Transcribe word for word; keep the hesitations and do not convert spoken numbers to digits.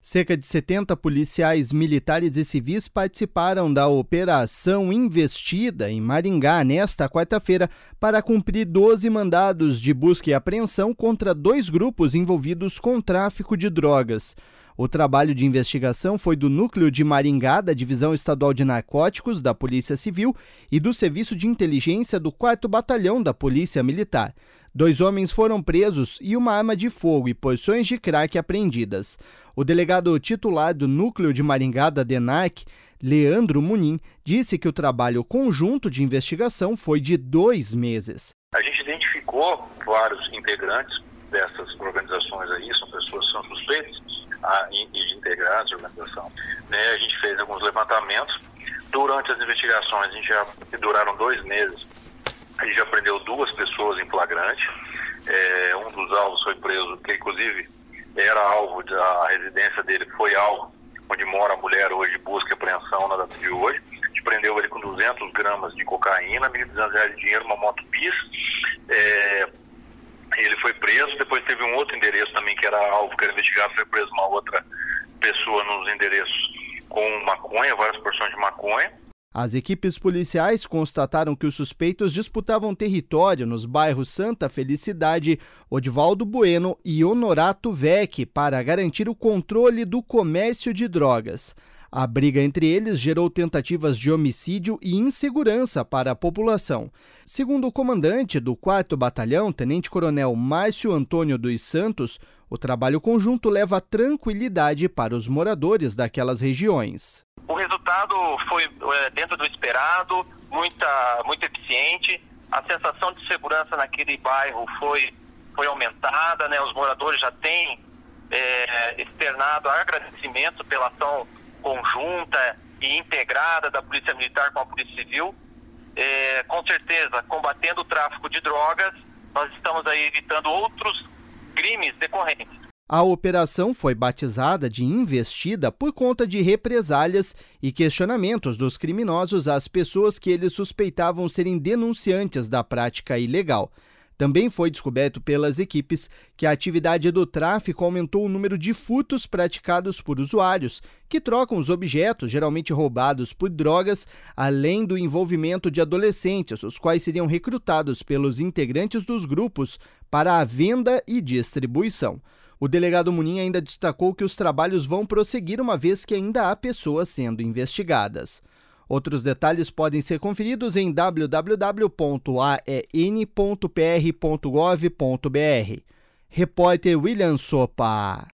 Cerca de setenta policiais militares e civis participaram da Operação Investida em Maringá nesta quarta-feira para cumprir doze mandados de busca e apreensão contra dois grupos envolvidos com tráfico de drogas. O trabalho de investigação foi do Núcleo de Maringá, da Divisão Estadual de Narcóticos da Polícia Civil e do Serviço de Inteligência do quarto Batalhão da Polícia Militar. Dois homens foram presos e uma arma de fogo e porções de crack apreendidas. O delegado titular do Núcleo de Maringá da DENARC, Leandro Munim, disse que o trabalho conjunto de investigação foi de dois meses. A gente identificou vários integrantes dessas organizações aí, são pessoas que são suspeitas de integrar essa organização. Né, a gente fez alguns levantamentos. Durante as investigações, a gente já que duraram dois meses, a gente já prendeu duas pessoas em flagrante. É, um dos alvos foi preso, que inclusive era alvo da residência dele, foi alvo onde mora a mulher hoje, busca e apreensão na data de hoje. A gente prendeu ele com duzentos gramas de cocaína, mil e duzentos reais de dinheiro, uma moto bis. É, ele foi preso, depois teve um outro endereço também que era alvo, que era investigado, foi preso uma outra pessoa nos endereços com maconha, várias porções de maconha. As equipes policiais constataram que os suspeitos disputavam território nos bairros Santa Felicidade, Odivaldo Bueno e Honorato Vec para garantir o controle do comércio de drogas. A briga entre eles gerou tentativas de homicídio e insegurança para a população. Segundo o comandante do quarto Batalhão, Tenente-Coronel Márcio Antônio dos Santos, o trabalho conjunto leva tranquilidade para os moradores daquelas regiões. O resultado foi é, dentro do esperado, muita, muito eficiente. A sensação de segurança naquele bairro foi, foi aumentada, né? Os moradores já têm é, externado agradecimento pela ação conjunta e integrada da Polícia Militar com a Polícia Civil. É, com certeza, combatendo o tráfico de drogas, nós estamos aí evitando outros crimes decorrentes. A operação foi batizada de Investida por conta de represálias e questionamentos dos criminosos às pessoas que eles suspeitavam serem denunciantes da prática ilegal. Também foi descoberto pelas equipes que a atividade do tráfico aumentou o número de furtos praticados por usuários, que trocam os objetos geralmente roubados por drogas, além do envolvimento de adolescentes, os quais seriam recrutados pelos integrantes dos grupos para a venda e distribuição. O delegado Munim ainda destacou que os trabalhos vão prosseguir uma vez que ainda há pessoas sendo investigadas. Outros detalhes podem ser conferidos em w w w ponto a e n ponto p r ponto gov ponto b r. Repórter William Sopa.